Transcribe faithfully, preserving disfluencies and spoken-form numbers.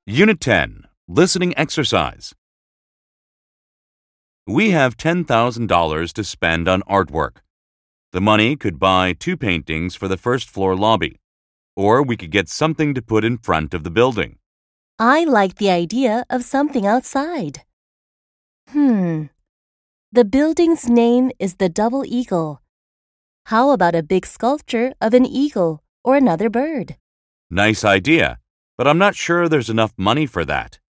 Unit ten, Listening Exercise. We have ten thousand dollars to spend on artwork. The money could buy two paintings for the first floor lobby, or we could get something to put in front of the building. I like the idea of something outside. Hmm. The building's name is the Double Eagle. How about a big sculpture of an eagle or another bird? Nice idea, but I'm not sure there's enough money for that.